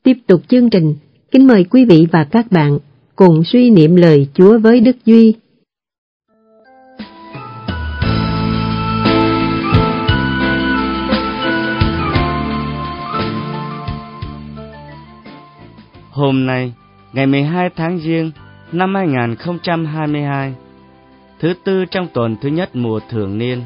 Tiếp tục chương trình, kính mời quý vị và các bạn cùng suy niệm lời Chúa với Đức Duy. Hôm nay, ngày 12 tháng Giêng năm 2022, thứ tư trong tuần thứ nhất mùa thường niên.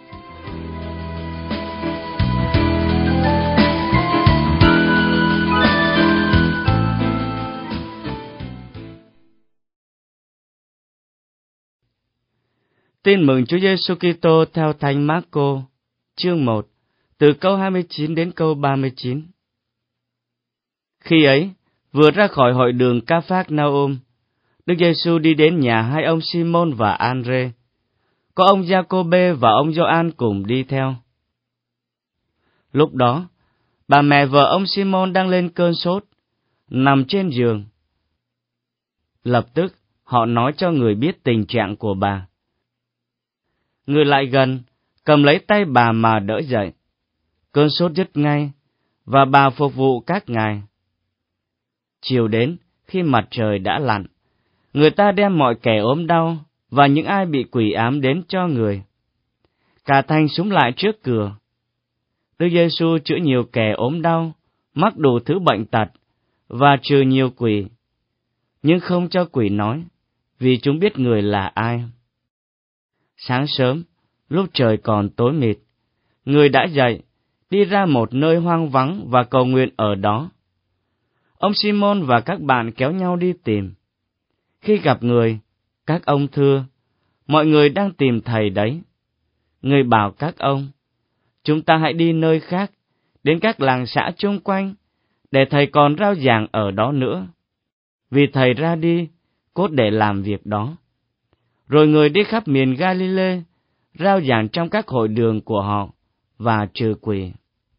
Tin mừng Chúa Giêsu Kitô theo Thánh Mác-cô, chương 1, từ câu 29 đến câu 39. Khi ấy, vừa ra khỏi hội đường Ca-phác-na-ôm, Đức Giêsu đi đến nhà hai ông Si-môn và An-rê. Có ông Gia-cô-bê và ông Gioan cùng đi theo. Lúc đó, bà mẹ vợ ông Si-môn đang lên cơn sốt, nằm trên giường. Lập tức, họ nói cho người biết tình trạng của bà. Người lại gần, cầm lấy tay bà mà đỡ dậy. Cơn sốt dứt ngay, và bà phục vụ các ngài. Chiều đến, khi mặt trời đã lặn, người ta đem mọi kẻ ốm đau và những ai bị quỷ ám đến cho người. Cả thành súng lại trước cửa. Đức Giêsu chữa nhiều kẻ ốm đau, mắc đủ thứ bệnh tật, và trừ nhiều quỷ, nhưng không cho quỷ nói, vì chúng biết người là ai. Sáng sớm, lúc trời còn tối mịt, người đã dậy, đi ra một nơi hoang vắng và cầu nguyện ở đó. Ông Si-môn và các bạn kéo nhau đi tìm. Khi gặp người, các ông thưa, mọi người đang tìm thầy đấy. Người bảo các ông, chúng ta hãy đi nơi khác, đến các làng xã chung quanh, để thầy còn rao giảng ở đó nữa. Vì thầy ra đi, cốt để làm việc đó. Rồi người đi khắp miền Ga-li-lê, rao giảng trong các hội đường của họ, và trừ quỷ.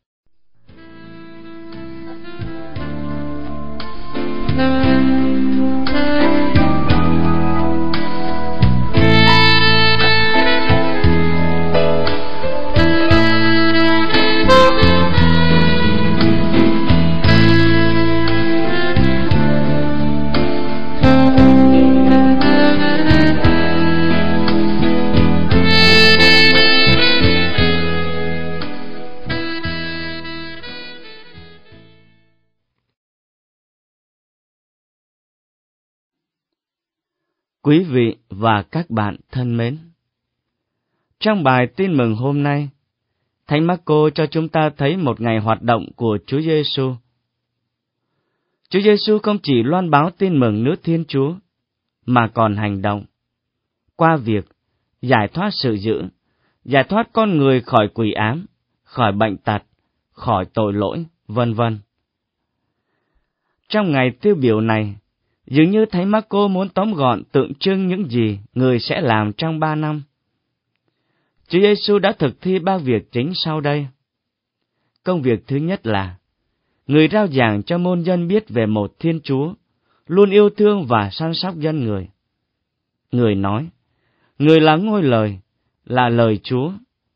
Quý vị và các bạn thân mến, trong bài tin mừng hôm nay, Thánh Mác-cô cho chúng ta thấy một ngày hoạt động của Chúa Giêsu. Chúa Giêsu không chỉ loan báo tin mừng nước Thiên Chúa, mà còn hành động qua việc giải thoát sự dữ, giải thoát con người khỏi quỷ ám, khỏi bệnh tật, khỏi tội lỗi, vân vân. Trong ngày tiêu biểu này, dường như Thánh Mác-cô muốn tóm gọn tượng trưng những gì người sẽ làm trong 3 năm. Chúa Giêsu đã thực thi 3 việc chính sau đây. Công việc thứ nhất là người rao giảng cho môn dân biết về một Thiên Chúa, luôn yêu thương và săn sóc dân người. Người nói, người là ngôi lời, là lời Chúa.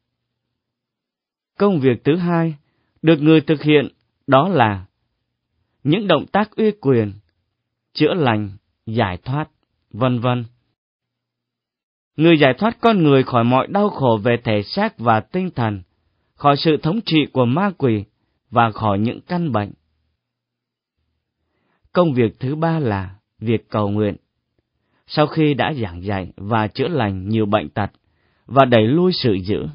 Công việc thứ hai được người thực hiện, đó là những động tác uy quyền, chữa lành, giải thoát, vân vân. Người giải thoát con người khỏi mọi đau khổ về thể xác và tinh thần, khỏi sự thống trị của ma quỷ và khỏi những căn bệnh. Công việc thứ ba là việc cầu nguyện. Sau khi đã giảng dạy và chữa lành nhiều bệnh tật và đẩy lui sự dữ,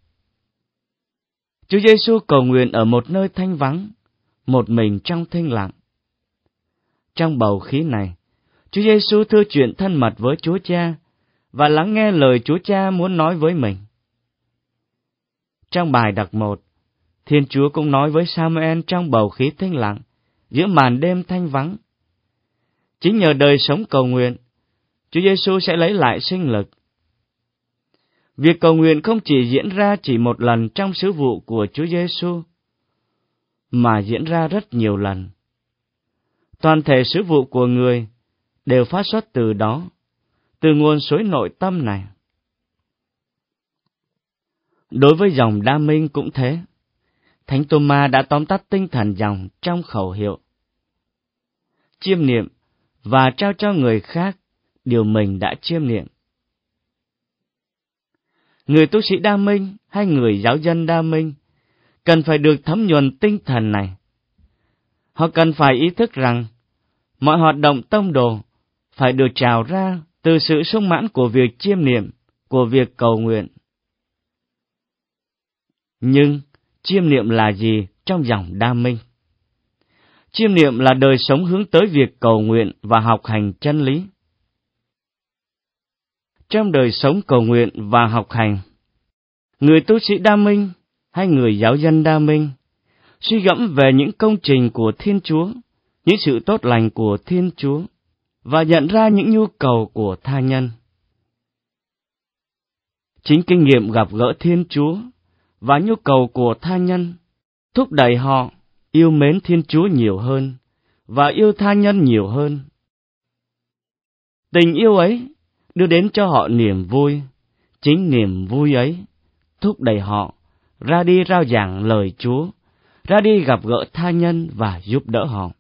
Chúa Giêsu cầu nguyện ở một nơi thanh vắng, một mình trong thinh lặng. Trong bầu khí này, Chúa Giêsu thưa chuyện thân mật với Chúa Cha và lắng nghe lời Chúa Cha muốn nói với mình. Trong bài đặc 1, Thiên Chúa cũng nói với Samuel trong bầu khí thinh lặng, giữa màn đêm thanh vắng. Chính nhờ đời sống cầu nguyện, Chúa Giêsu sẽ lấy lại sinh lực. Việc cầu nguyện không chỉ diễn ra chỉ một lần trong sứ vụ của Chúa Giêsu, mà diễn ra rất nhiều lần. Toàn thể sứ vụ của người đều phát xuất từ đó, từ nguồn suối nội tâm này. Đối với dòng Đa Minh cũng thế. Thánh Tô-ma đã tóm tắt tinh thần dòng trong khẩu hiệu: chiêm niệm và trao cho người khác điều mình đã chiêm niệm. Người tu sĩ đa minh hay người giáo dân đa minh cần phải được thấm nhuần tinh thần này. Họ cần phải ý thức rằng mọi hoạt động tông đồ phải được trào ra từ sự sung mãn của việc chiêm niệm, của việc cầu nguyện. Nhưng chiêm niệm là gì trong dòng đa minh? Chiêm niệm là đời sống hướng tới việc cầu nguyện và học hành chân lý. Trong đời sống cầu nguyện và học hành, người tu sĩ đa minh hay người giáo dân đa minh suy gẫm về những công trình của Thiên Chúa, những sự tốt lành của Thiên Chúa, và nhận ra những nhu cầu của tha nhân. Chính kinh nghiệm gặp gỡ Thiên Chúa và nhu cầu của tha nhân thúc đẩy họ yêu mến Thiên Chúa nhiều hơn và yêu tha nhân nhiều hơn. Tình yêu ấy đưa đến cho họ niềm vui, chính niềm vui ấy thúc đẩy họ ra đi rao giảng lời Chúa, ra đi gặp gỡ tha nhân và giúp đỡ họ.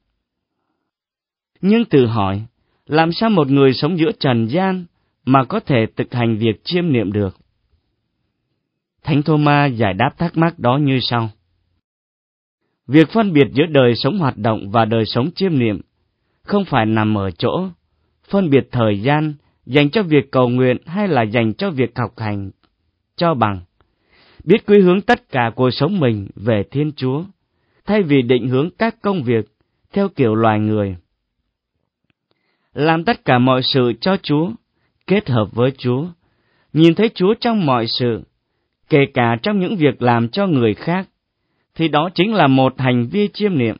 Nhưng tự hỏi, làm sao một người sống giữa trần gian mà có thể thực hành việc chiêm niệm được? Thánh Thô-ma giải đáp thắc mắc đó như sau. Việc phân biệt giữa đời sống hoạt động và đời sống chiêm niệm không phải nằm ở chỗ phân biệt thời gian dành cho việc cầu nguyện hay là dành cho việc học hành, cho bằng biết quy hướng tất cả cuộc sống mình về Thiên Chúa, thay vì định hướng các công việc theo kiểu loài người. Làm tất cả mọi sự cho Chúa, kết hợp với Chúa, nhìn thấy Chúa trong mọi sự, kể cả trong những việc làm cho người khác, thì đó chính là một hành vi chiêm niệm.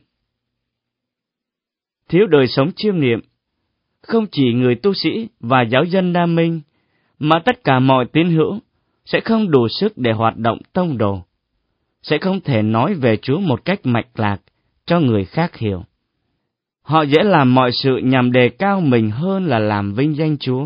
Thiếu đời sống chiêm niệm, không chỉ người tu sĩ và giáo dân đa minh, mà tất cả mọi tín hữu sẽ không đủ sức để hoạt động tông đồ, sẽ không thể nói về Chúa một cách mạch lạc cho người khác hiểu. Họ dễ làm mọi sự nhằm đề cao mình hơn là làm vinh danh Chúa.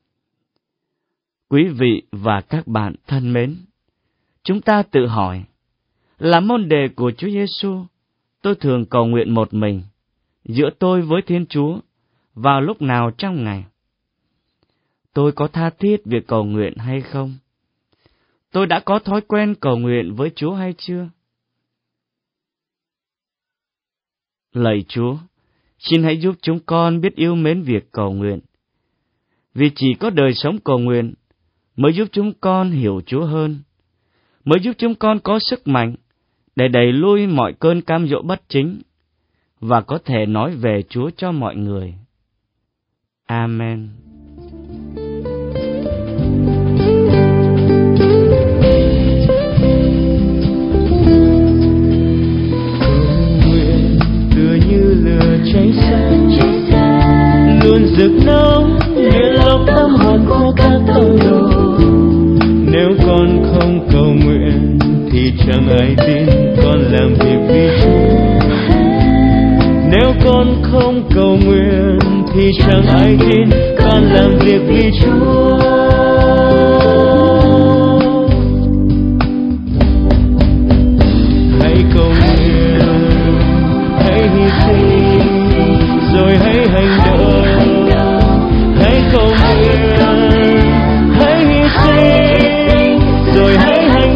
Quý vị và các bạn thân mến, chúng ta tự hỏi, là môn đệ của Chúa Giêsu, tôi thường cầu nguyện một mình, giữa tôi với Thiên Chúa, vào lúc nào trong ngày? Tôi có tha thiết việc cầu nguyện hay không? Tôi đã có thói quen cầu nguyện với Chúa hay chưa? Lạy Chúa, xin hãy giúp chúng con biết yêu mến việc cầu nguyện. Vì chỉ có đời sống cầu nguyện mới giúp chúng con hiểu Chúa hơn, mới giúp chúng con có sức mạnh để đẩy lui mọi cơn cam dỗ bất chính và có thể nói về Chúa cho mọi người. Amen. Cháy xanh luôn rực nóng luyện lọc tâm hồn của các tông đồ. Nếu con không cầu nguyện thì chẳng ai tin con làm việc vì Chúa. Nếu con không cầu nguyện thì chẳng ai tin con làm việc vì Chúa. Hãy cầu nguyện, hãy hy sinh, rồi hãy hành động. Hãy cầu nguyện, hãy hy sinh, rồi hãy hành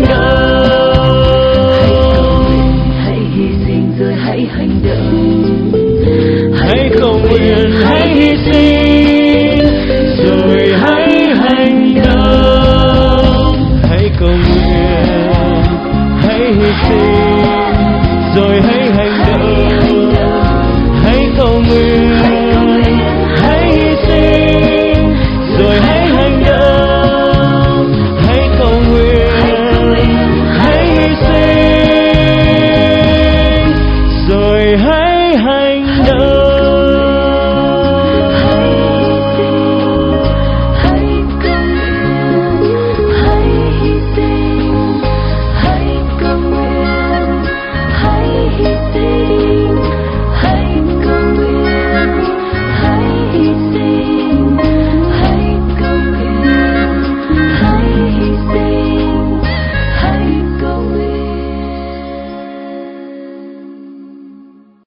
động. Hãy hy sinh rồi hãy hành động. Hãy cầu nguyện, hãy hy sinh,